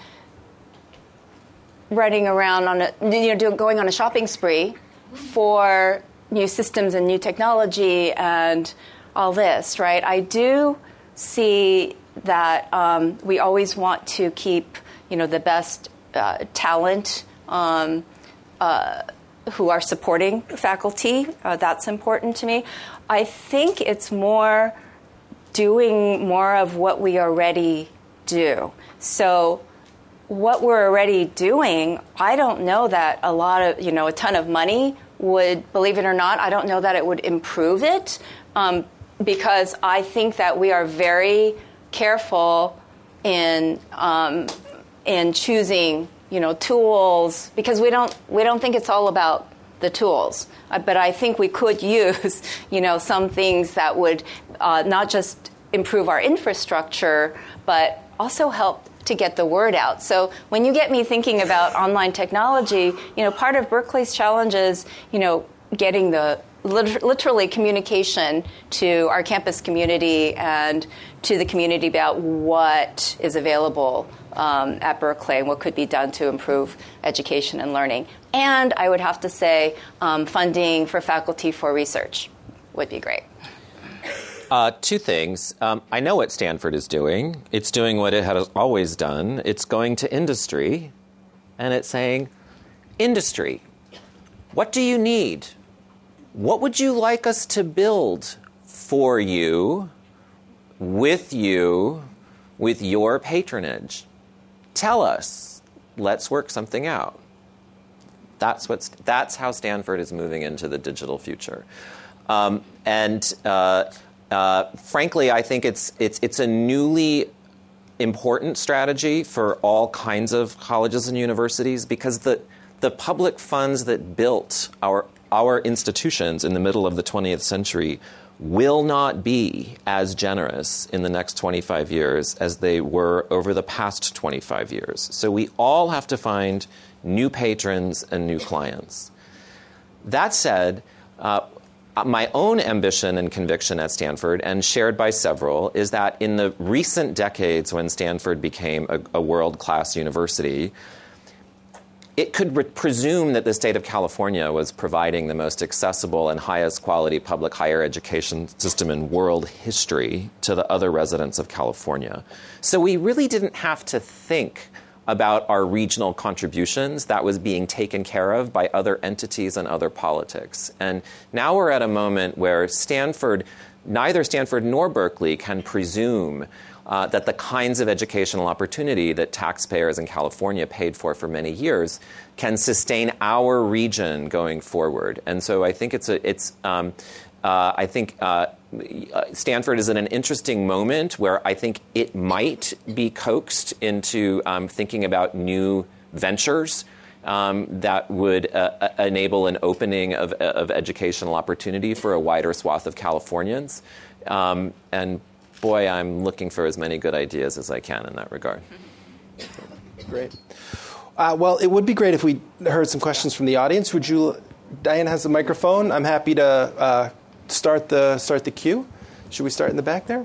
Speaker 4: running around on a, you know, going on a shopping spree for new systems and new technology and all this, right? I do see that um, we always want to keep, you know, the best uh, talent um, uh, who are supporting faculty. Uh, that's important to me. I think it's more doing more of what we already do. So what we're already doing, I don't know that a lot of, you know, a ton of money would, believe it or not, I don't know that it would improve it um, because I think that we are very careful in um, in choosing, you know, tools because we don't we don't think it's all about the tools. Uh, but I think we could use, you know, some things that would uh, not just improve our infrastructure, but also help to get the word out. So when you get me thinking about online technology, you know, part of Berkeley's challenge is, you know, getting the lit- literally communication to our campus community and to the community about what is available um, at Berkeley and what could be done to improve education and learning. And I would have to say um, funding for faculty for research would be great.
Speaker 3: Uh, two things. Um, I know what Stanford is doing. It's doing what it has always done. It's going to industry, and it's saying, industry, what do you need? What would you like us to build for you, with you, with your patronage? Tell us. Let's work something out. That's what's. That's how Stanford is moving into the digital future. Um, and... Uh, Uh, frankly, I think it's it's it's a newly important strategy for all kinds of colleges and universities because the the public funds that built our our institutions in the middle of the twentieth century will not be as generous in the next twenty-five years as they were over the past twenty-five years. So we all have to find new patrons and new clients. That said, uh, my own ambition and conviction at Stanford, and shared by several, is that in the recent decades when Stanford became a, a world-class university, it could re- presume that the state of California was providing the most accessible and highest quality public higher education system in world history to the other residents of California. So we really didn't have to think about our regional contributions. That was being taken care of by other entities and other politics. And now we're at a moment where Stanford, neither Stanford nor Berkeley can presume Uh, that the kinds of educational opportunity that taxpayers in California paid for for many years can sustain our region going forward. And so I think it's a, it's um, uh, I think uh, Stanford is in an interesting moment where I think it might be coaxed into um, thinking about new ventures um, that would uh, enable an opening of, of educational opportunity for a wider swath of Californians. Um, and Boy, I'm looking for as many good ideas as I can in that regard.
Speaker 5: Great. Uh, well, it would be great if we heard some questions from the audience. Would you, Diane has the microphone. I'm happy to uh, start the start the queue. Should we start in the back there?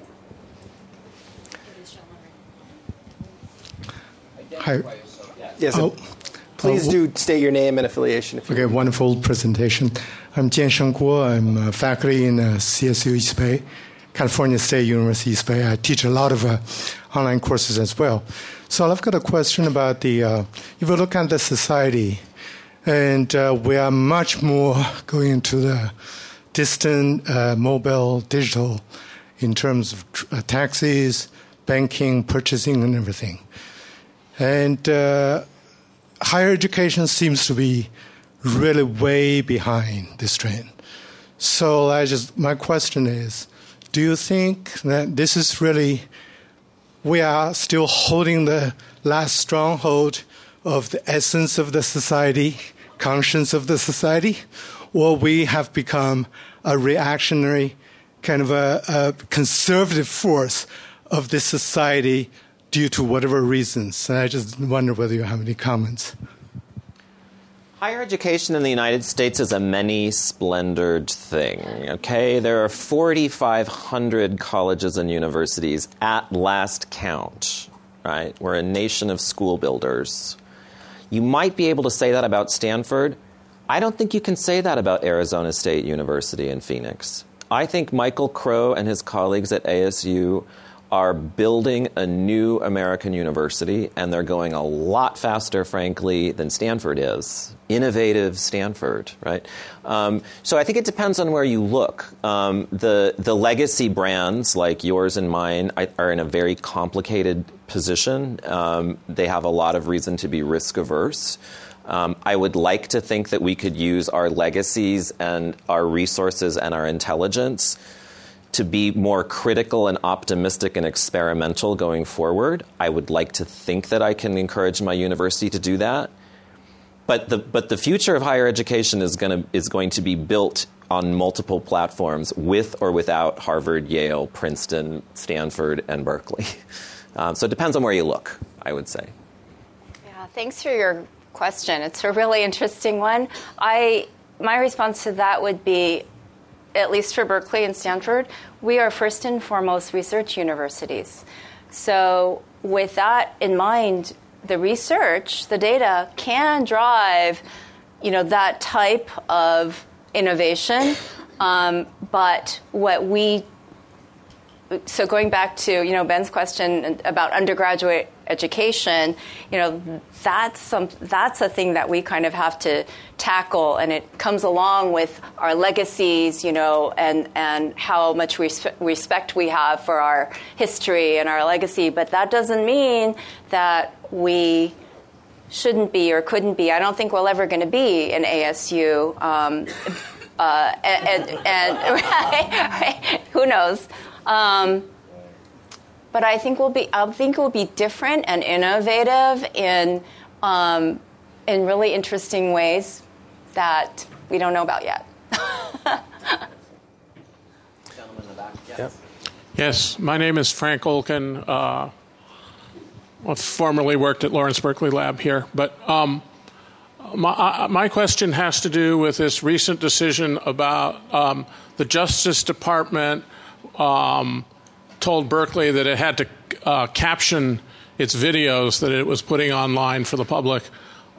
Speaker 6: Hi.
Speaker 5: Yes.
Speaker 6: Oh,
Speaker 5: please
Speaker 6: uh,
Speaker 5: do state your name and affiliation. If you
Speaker 6: okay, wonderful presentation. I'm Jiansheng Guo. I'm uh, faculty in uh, C S U East Bay. California State University East Bay. I teach a lot of uh, online courses as well. So I've got a question about the, uh, if you look at the society, and uh, we are much more going into the distant, uh, mobile, digital in terms of uh, taxis, banking, purchasing, and everything. And uh, higher education seems to be really way behind this trend. So I just, my question is, do you think that this is really, we are still holding the last stronghold of the essence of the society, conscience of the society, or we have become a reactionary, kind of a, a conservative force of this society due to whatever reasons? And I just wonder whether you have any comments.
Speaker 3: Higher education in the United States is a many-splendored thing, okay? There are forty-five hundred colleges and universities at last count, right? We're a nation of school builders. You might be able to say that about Stanford. I don't think you can say that about Arizona State University in Phoenix. I think Michael Crow and his colleagues at A S U are building a new American university, and they're going a lot faster, frankly, than Stanford is. Innovative Stanford, right? Um, so I think it depends on where you look. Um, the the legacy brands like yours and mine are in a very complicated position. Um, they have a lot of reason to be risk averse. Um, I would like to think that we could use our legacies and our resources and our intelligence to be more critical and optimistic and experimental going forward. I would like to think that I can encourage my university to do that. But the but the future of higher education is going to is going to be built on multiple platforms, with or without Harvard, Yale, Princeton, Stanford, and Berkeley. Um, so it depends on where you look, I would say.
Speaker 4: Yeah, thanks for your question. It's a really interesting one. I my response to that would be, at least for Berkeley and Stanford, we are first and foremost research universities. So with that in mind, the research, the data can drive, you know, that type of innovation. Um, but what we, so going back to, you know, Ben's question about undergraduate education, you know, that's some that's a thing that we kind of have to tackle, and it comes along with our legacies, you know, and and how much respe- respect we have for our history and our legacy. But that doesn't mean that we shouldn't be or couldn't be. I don't think we're ever going to be an A S U, um, uh, and, and, and right, right, who knows. Um, But I think we'll be. I think we'll be different and innovative in um, in really interesting ways that we don't know about yet.
Speaker 3: Gentleman in the back. Yes.
Speaker 5: Yep.
Speaker 7: Yes, my name is Frank Olkin. Uh, I formerly worked at Lawrence Berkeley Lab here, but um, my, uh, my question has to do with this recent decision about um, the Justice Department. Um, told Berkeley that it had to uh, caption its videos that it was putting online for the public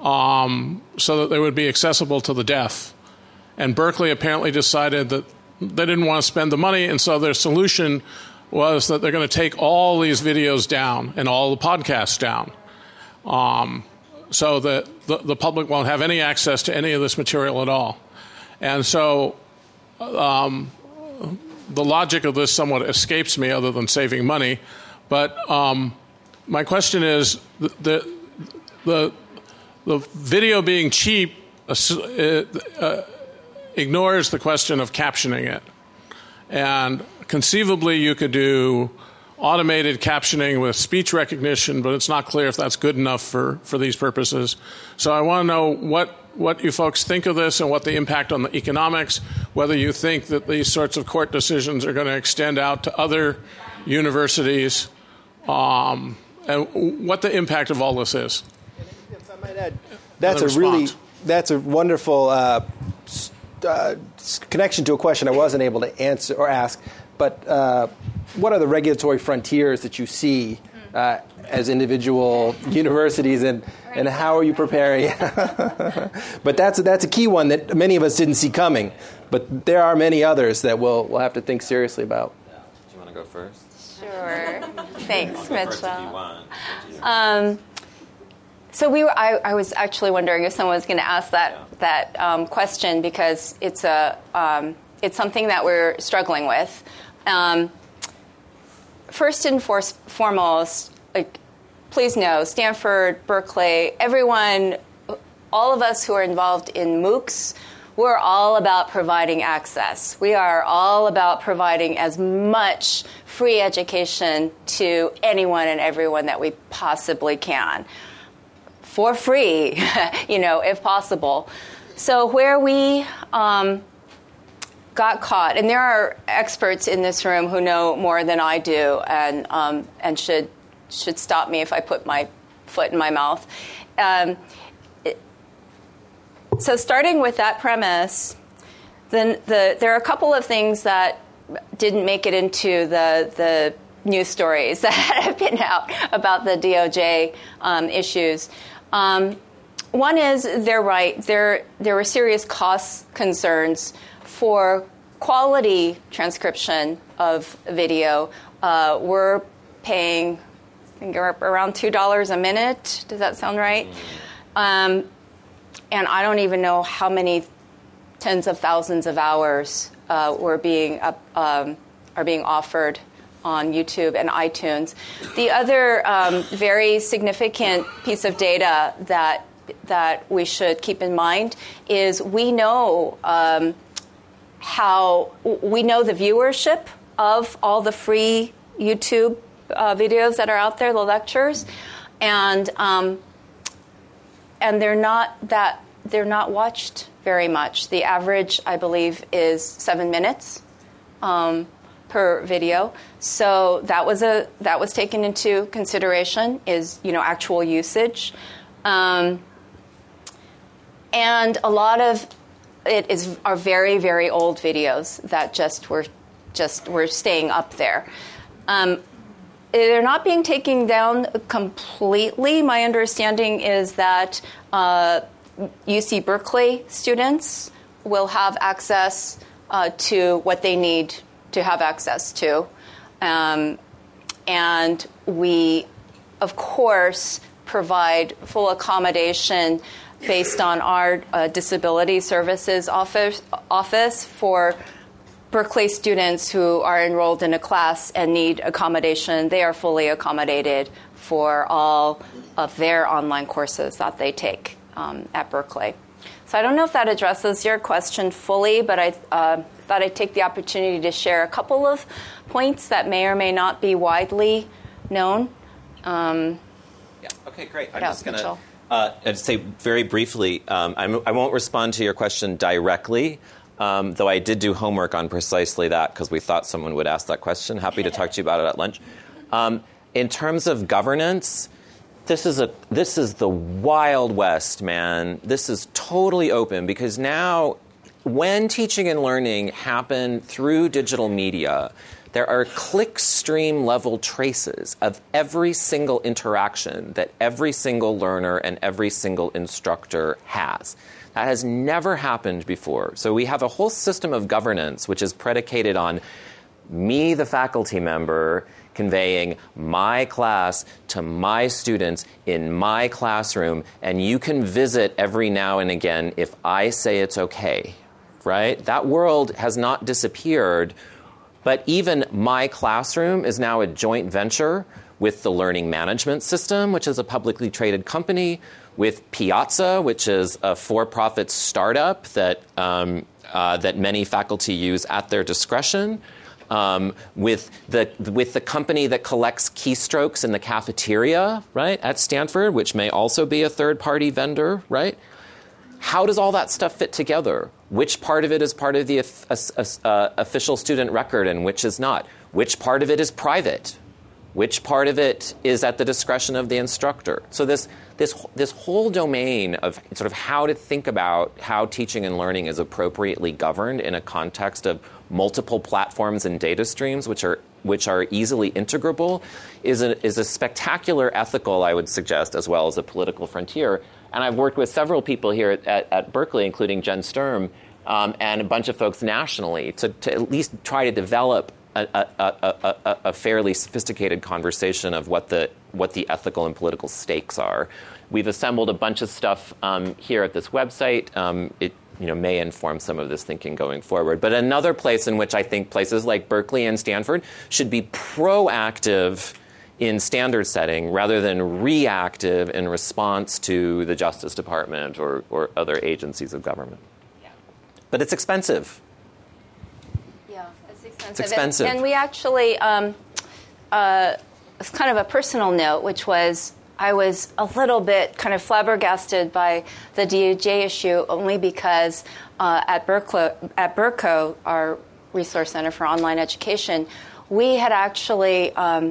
Speaker 7: um, so that they would be accessible to the deaf. And Berkeley apparently decided that they didn't want to spend the money, and so their solution was that they're going to take all these videos down and all the podcasts down, um, so that the, the public won't have any access to any of this material at all. And so um, the logic of this somewhat escapes me, other than saving money. But um, my question is, the, the the the video being cheap uh, uh, ignores the question of captioning it. And conceivably, you could do automated captioning with speech recognition, but it's not clear if that's good enough for, for these purposes. So I want to know what, what you folks think of this and what the impact on the economics, whether you think that these sorts of court decisions are going to extend out to other universities, um, and what the impact of all this is.
Speaker 5: If I might add, that's a really, that's a wonderful uh, uh, connection to a question I wasn't able to answer or ask. But uh, what are the regulatory frontiers that you see uh, as individual universities, and, and how are you preparing? But that's a, that's a key one that many of us didn't see coming. But there are many others that we'll we'll have to think seriously about.
Speaker 3: Do you want to go first?
Speaker 4: Sure. Thanks, Mitchell. Um, so we were, I, I was actually wondering if someone was going to ask that yeah. that um, question, because it's a um, it's something that we're struggling with. Um, first and for- foremost, like, please know, Stanford, Berkeley, everyone, all of us who are involved in MOOCs, we're all about providing access. We are all about providing as much free education to anyone and everyone that we possibly can, for free, you know, if possible. So where we um, got caught, and there are experts in this room who know more than I do, and um, and should should stop me if I put my foot in my mouth. Um, it, so starting with that premise, then the there are a couple of things that didn't make it into the the news stories that have been out about the D O J um, issues. Um, one is, they're right, there there were serious cost concerns for quality transcription of video. Uh, we're paying, I think, around two dollars a minute. Does that sound right? Um, and I don't even know how many tens of thousands of hours uh, were being uh, um, are being offered on YouTube and iTunes. The other um, very significant piece of data that that we should keep in mind is we know um, how we know the viewership of all the free YouTube uh, videos that are out there, the lectures, and um, and they're not that they're not watched very much. The average, I believe, is seven minutes um, per video. So that was a that was taken into consideration, is, you know, actual usage. Um, And a lot of it is are very, very old videos that just were just were staying up there. Um, they're not being taken down completely. My understanding is that uh, U C Berkeley students will have access uh, to what they need to have access to. Um, and we, of course, provide full accommodation based on our uh, disability services office, office for Berkeley students who are enrolled in a class and need accommodation. They are fully accommodated for all of their online courses that they take um, at Berkeley. So I don't know if that addresses your question fully, but I uh, thought I'd take the opportunity to share a couple of points that may or may not be widely known. Um,
Speaker 3: yeah. Okay, great. I'm
Speaker 4: yeah,
Speaker 3: just going to uh, say very briefly, um, I'm, I won't respond to your question directly, um, though I did do homework on precisely that because we thought someone would ask that question. Happy to talk to you about it at lunch. Um, in terms of governance, This is a this is the Wild West, man. This is totally open because now when teaching and learning happen through digital media, There are clickstream level traces of every single interaction that every single learner and every single instructor has. That has never happened before. So we have a whole system of governance which is predicated on me, the faculty member, conveying my class to my students in my classroom, and you can visit every now and again if I say it's okay, right? That world has not disappeared, but even my classroom is now a joint venture with the Learning Management System, which is a publicly traded company, with Piazza, which is a for-profit startup that, um, uh, that many faculty use at their discretion, Um, with the with the company that collects keystrokes in the cafeteria, right, at Stanford, which may also be a third-party vendor, right? How does all that stuff fit together? Which part of it is part of the uh, uh, official student record and which is not? Which part of it is private? Which part of it is at the discretion of the instructor? So this this this whole domain of sort of how to think about how teaching and learning is appropriately governed in a context of multiple platforms and data streams, which are which are easily integrable, is a is a spectacular ethical, I would suggest, as well as a political frontier. And I've worked with several people here at, at, at Berkeley, including Jen Sturm, um, and a bunch of folks nationally, to, to at least try to develop a, a, a, a, a fairly sophisticated conversation of what the what the ethical and political stakes are. We've assembled a bunch of stuff um, here at this website. Um, it you know, may inform some of this thinking going forward. But another place in which I think places like Berkeley and Stanford should be proactive in standard setting rather than reactive in response to the Justice Department or, or other agencies of government. Yeah. But it's expensive.
Speaker 4: Yeah, it's expensive.
Speaker 3: It's expensive.
Speaker 4: And, and we actually, um, uh, it's kind of a personal note, which was I was a little bit kind of flabbergasted by the D O J issue only because uh, at Berkeley, at Berco, our Resource Center for Online Education, we had actually um,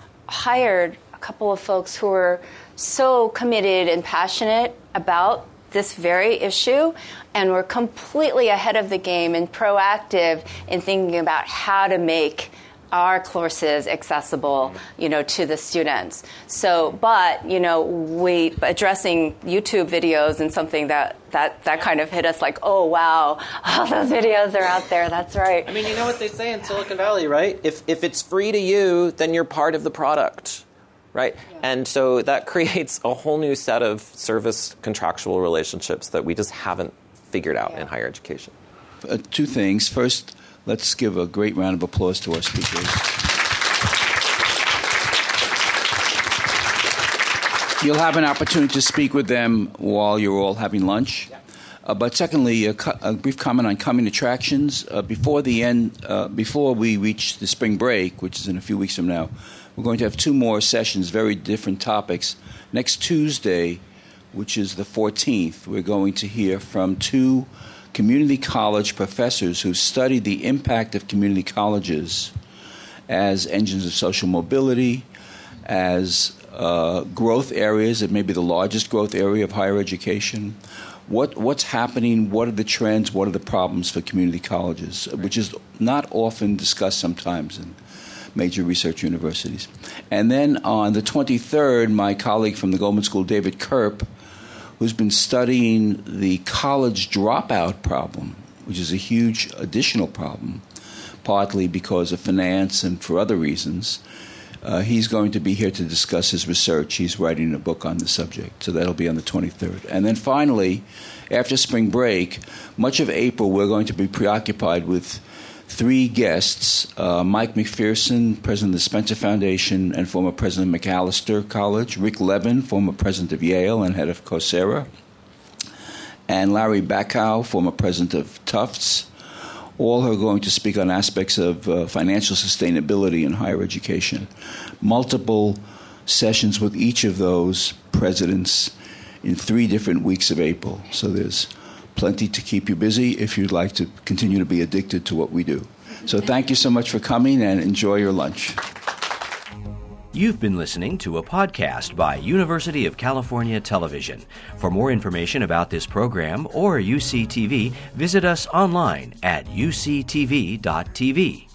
Speaker 4: hired a couple of folks who were so committed and passionate about this very issue and were completely ahead of the game and proactive in thinking about how to make our courses accessible, you know, to the students. So, but, you know, we addressing YouTube videos and something that, that, that kind of hit us like, oh, wow, all those videos are out there. That's right.
Speaker 3: I mean, you know what they say in Silicon Valley, right? If if it's free to you, then you're part of the product, right? Yeah. And so that creates a whole new set of service contractual relationships that we just haven't figured out yeah. in higher education.
Speaker 2: Uh, two things. First, let's give a great round of applause to our speakers. You'll have an opportunity to speak with them while you're all having lunch. Uh, but secondly, a, co- a brief comment on coming attractions. Uh, before the end, uh, before we reach the spring break, which is in a few weeks from now, we're going to have two more sessions, very different topics. Next Tuesday, which is the fourteenth, we're going to hear from two community college professors who studied the impact of community colleges as engines of social mobility, as uh, growth areas, it may be the largest growth area of higher education. What what's happening, what are the trends, what are the problems for community colleges, which is not often discussed sometimes in major research universities. And then on the twenty-third, my colleague from the Goldman School, David Kerp, who's been studying the college dropout problem, which is a huge additional problem, partly because of finance and for other reasons. Uh, he's going to be here to discuss his research. He's writing a book on the subject, so that'll be on the twenty-third. And then finally, after spring break, much of April, we're going to be preoccupied with three guests, uh, Mike McPherson, president of the Spencer Foundation and former president of Macalester College, Rick Levin, former president of Yale and head of Coursera, and Larry Bacow, former president of Tufts. All are going to speak on aspects of uh, financial sustainability in higher education. Multiple sessions with each of those presidents in three different weeks of April. So there's plenty to keep you busy if you'd like to continue to be addicted to what we do. So thank you so much for coming and enjoy your lunch.
Speaker 1: You've been listening to a podcast by University of California Television. For more information about this program or U C T V, visit us online at U C T V dot T V.